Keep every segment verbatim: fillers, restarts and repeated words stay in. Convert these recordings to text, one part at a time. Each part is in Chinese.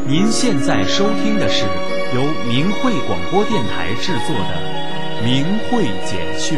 您现在收听的是由明慧广播电台制作的《明慧简讯》。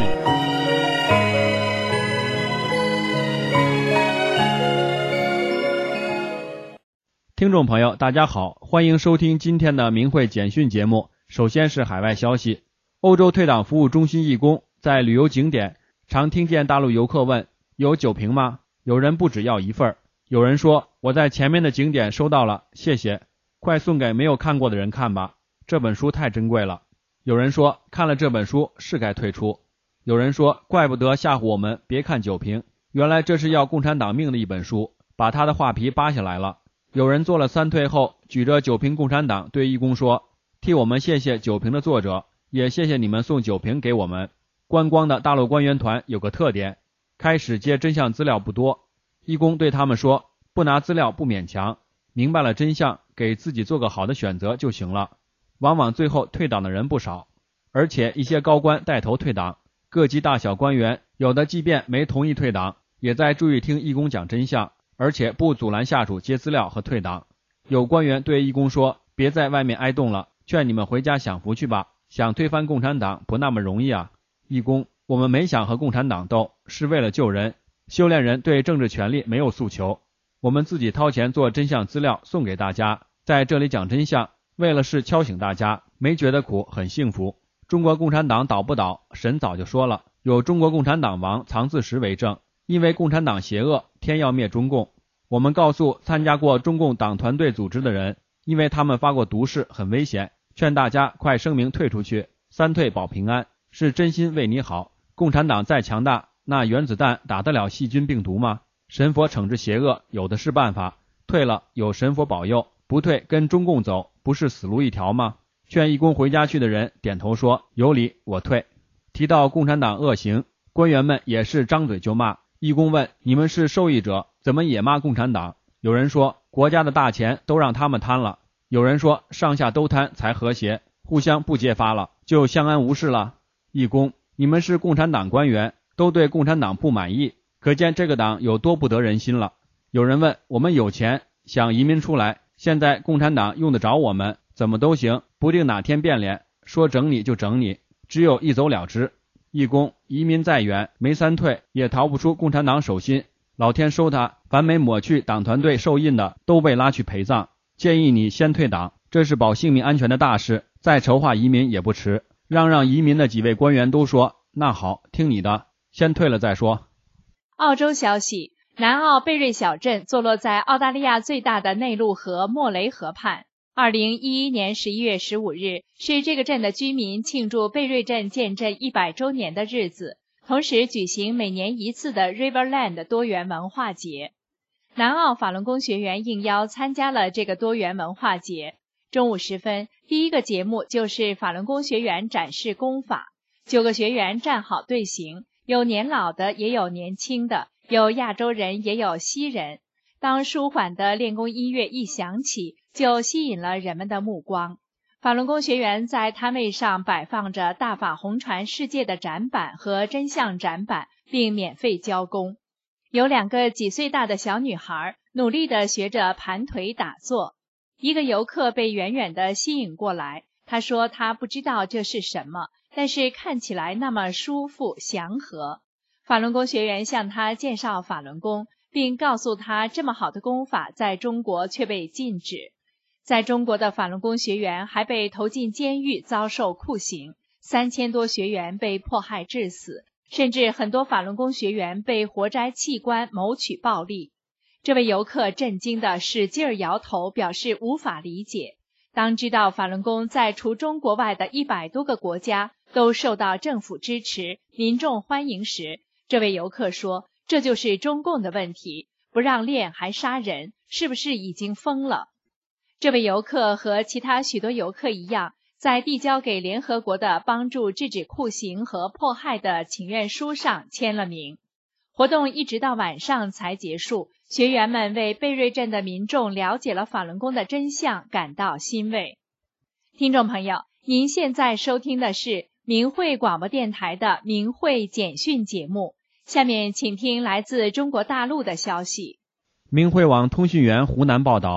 听众朋友，大家好，欢迎收听今天的明慧简讯节目。首先是海外消息，欧洲退党服务中心义工在旅游景点常听见大陆游客问：有酒瓶吗？有人不只要一份，有人说我在前面的景点收到了，谢谢，快送给没有看过的人看吧，这本书太珍贵了。有人说看了这本书是该退出。有人说怪不得吓唬我们别看酒瓶，原来这是要共产党命的一本书，把他的画皮扒下来了。有人做了三退后举着酒瓶共产党对义工说：替我们谢谢酒瓶的作者，也谢谢你们送酒瓶给我们。观光的大陆官员团有个特点，开始接真相资料不多，义工对他们说不拿资料不勉强，明白了真相给自己做个好的选择就行了。往往最后退党的人不少，而且一些高官带头退党，各级大小官员有的即便没同意退党，也在注意听义工讲真相，而且不阻拦下属接资料和退党。有官员对义工说：别在外面挨冻了，劝你们回家享福去吧，想推翻共产党不那么容易啊。义工，我们没想和共产党斗，是为了救人，修炼人对政治权利没有诉求，我们自己掏钱做真相资料送给大家，在这里讲真相，为了是敲醒大家，没觉得苦，很幸福。中国共产党倒不倒，神早就说了，有中国共产党亡藏字石为证，因为共产党邪恶，天要灭中共。我们告诉参加过中共党团队组织的人，因为他们发过毒誓，很危险，劝大家快声明退出去，三退保平安，是真心为你好。共产党再强大，那原子弹打得了细菌病毒吗？神佛惩治邪恶有的是办法，退了有神佛保佑，不退跟中共走，不是死路一条吗？劝义工回家去的人点头说有理，我退。提到共产党恶行，官员们也是张嘴就骂。义工问：你们是受益者，怎么也骂共产党？有人说国家的大钱都让他们贪了，有人说上下都贪才和谐，互相不揭发了就相安无事了。义工，你们是共产党官员，都对共产党不满意，可见这个党有多不得人心了。有人问：我们有钱想移民出来，现在共产党用得着我们，怎么都行，不定哪天变脸，说整你就整你，只有一走了之。义工，移民再远没三退也逃不出共产党手心，老天收他，凡没抹去党团队受印的都被拉去陪葬，建议你先退党，这是保性命安全的大事，再筹划移民也不迟。让让移民的几位官员都说那好，听你的，先退了再说。 澳洲消息，南澳贝瑞小镇坐落在澳大利亚最大的内陆河莫雷河畔。二零一一年十一月十五日是这个镇的居民庆祝贝瑞镇建镇一百周年的日子，同时举行每年一次的 Riverland 多元文化节。南澳法轮功学员应邀参加了这个多元文化节。中午时分，第一个节目就是法轮功学员展示功法。九个学员站好队形，有年老的也有年轻的，有亚洲人也有西人。当舒缓的练功音乐一响起，就吸引了人们的目光。法轮功学员在摊位上摆放着大法红传世界的展板和真相展板，并免费教功。有两个几岁大的小女孩努力地学着盘腿打坐。一个游客被远远地吸引过来，他说他不知道这是什么，但是看起来那么舒服祥和。法轮功学员向他介绍法轮功，并告诉他这么好的功法在中国却被禁止。在中国的法轮功学员还被投进监狱遭受酷刑，三千多学员被迫害致死，甚至很多法轮功学员被活摘器官谋取暴利。这位游客震惊地使劲儿摇头，表示无法理解。当知道法轮功在除中国外的一百多个国家都受到政府支持、民众欢迎时，这位游客说：这就是中共的问题，不让练还杀人，是不是已经疯了？这位游客和其他许多游客一样，在递交给联合国的帮助制止酷刑和迫害的请愿书上签了名。活动一直到晚上才结束，学员们为贝瑞镇的民众了解了法轮功的真相感到欣慰。听众朋友，您现在收听的是明慧广播电台的明慧简讯节目，下面请听来自中国大陆的消息。 明慧网通讯员湖南报道，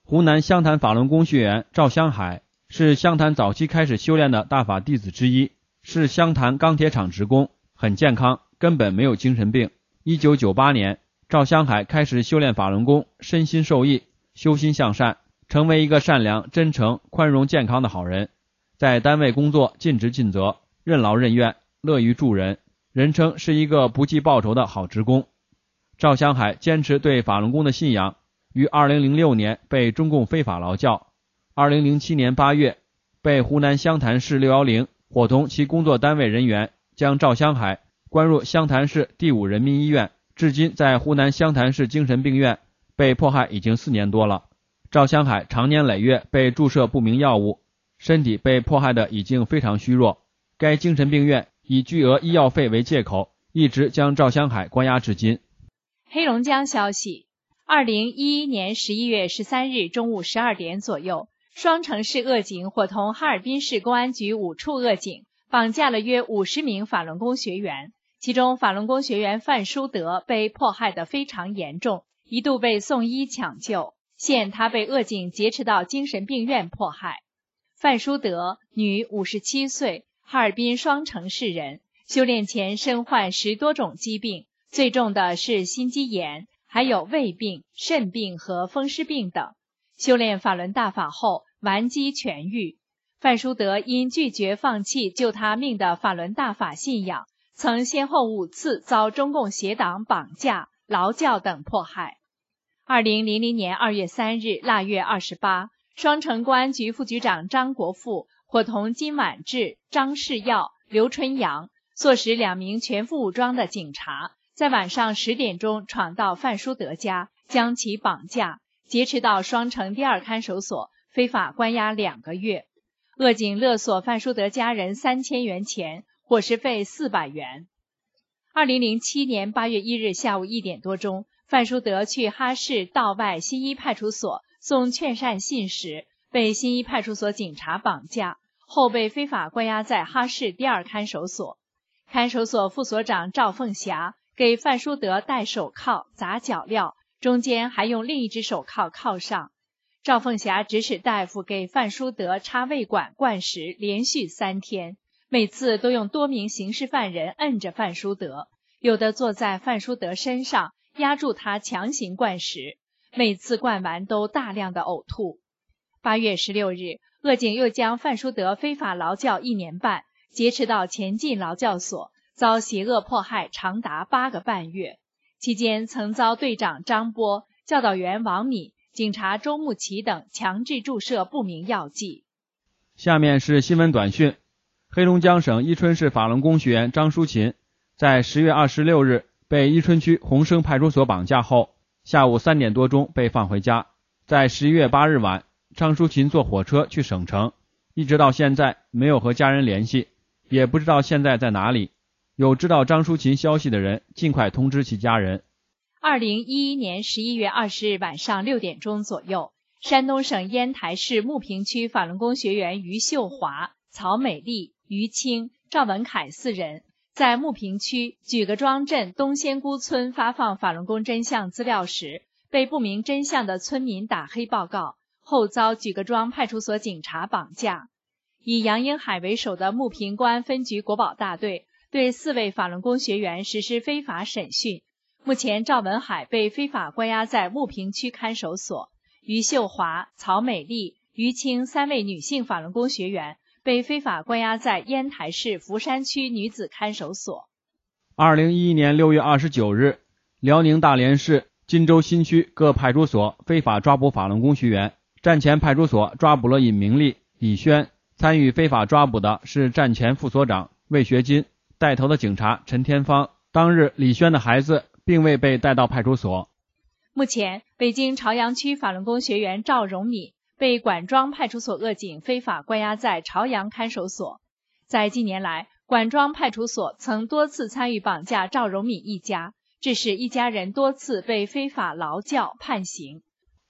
湖南湘潭法轮功学员赵香海是湘潭早期开始修炼的大法弟子之一，是湘潭钢铁厂职工，很健康，根本没有精神病。一九九八年，赵香海开始修炼法轮功，身心受益，修心向善，成为一个善良、真诚、宽容、健康的好人。在单位工作尽职尽责，任劳任怨，乐于助人，人称是一个不计报酬的好职工。赵香海坚持对法轮功的信仰，于二零零六年被中共非法劳教，二零零七年八月被湖南湘潭市六一零伙同其工作单位人员将赵香海关入湘潭市第五人民医院，至今在湖南湘潭市精神病院被迫害已经四年多了。赵香海长年累月被注射不明药物，身体被迫害的已经非常虚弱，该精神病院以巨额医药费为借口，一直将赵香海关押至今。 黑龙江消息，二零一一年十一月十三日中午十二点左右，双城市恶警伙同哈尔滨市公安局五处恶警绑架了约五十名法轮功学员，其中法轮功学员范书德被迫害得非常严重，一度被送医抢救，现他被恶警劫持到精神病院迫害。范书德，女，五十七岁，哈尔滨双城市人，修炼前身患十多种疾病，最重的是心肌炎，还有胃病、肾病和风湿病等。修炼法轮大法后顽疾痊愈。范书德因拒绝放弃救他命的法轮大法信仰，曾先后五次遭中共邪党绑架、劳教等迫害。二零零零年二月三日腊月二十八，双城公安局副局长张国富伙同金婉志、张世耀、刘春阳，唆使两名全副武装的警察，在晚上十点钟闯到范书德家，将其绑架，劫持到双城第二看守所，非法关押两个月。恶警勒索范书德家人三千元钱，伙食费四百元。二零零七年八月一日下午一点多钟，范书德去哈市道外新一派出所送劝善信时，被新一派出所警察绑架，后被非法关押在哈市第二看守所。看守所副所长赵凤霞给范书德戴手铐、砸脚镣，中间还用另一只手铐铐上。赵凤霞指使大夫给范书德插胃管灌食，连续三天，每次都用多名刑事犯人摁着范书德，有的坐在范书德身上压住他强行灌食，每次灌完都大量的呕吐。八月十六日，恶警又将范书德非法劳教一年半，劫持到前进劳教所，遭邪恶迫害长达八个半月。期间曾遭队长张波、教导员王敏、警察周木奇等强制注射不明药剂。 下面是新闻短讯。黑龙江省伊春市法轮功学员张淑琴在十月二十六日被伊春区洪生派出所绑架后，下午三点多钟被放回家。在十一月八日晚，张淑琴坐火车去省城，一直到现在没有和家人联系，也不知道现在在哪里。有知道张淑琴消息的人尽快通知其家人。 二零一一年十一月二十日晚上六点钟左右，山东省烟台市牟平区法轮功学员于秀华、曹美丽、于清、赵文凯四人在牟平区举个庄镇东仙姑村发放法轮功真相资料时，被不明真相的村民打黑报告，后遭举个庄派出所警察绑架。以杨英海为首的牟平公安分局国保大队对四位法轮功学员实施非法审讯。目前赵文海被非法关押在牟平区看守所，于秀华、曹美丽、于清三位女性法轮功学员被非法关押在烟台市福山区女子看守所。 二零一一年六月二十九日，辽宁大连市金州新区各派出所非法抓捕法轮功学员。站前派出所抓捕了尹明丽、李轩，参与非法抓捕的是站前副所长魏学金，带头的警察陈天芳。当日李轩的孩子并未被带到派出所。 目前，北京朝阳区法轮功学员赵荣敏被管庄派出所恶警非法关押在朝阳看守所。在近年来，管庄派出所曾多次参与绑架赵荣敏一家，致使一家人多次被非法劳教判刑。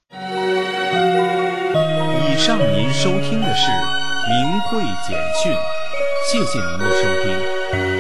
以上您收听的是明慧简讯，谢谢您的收听。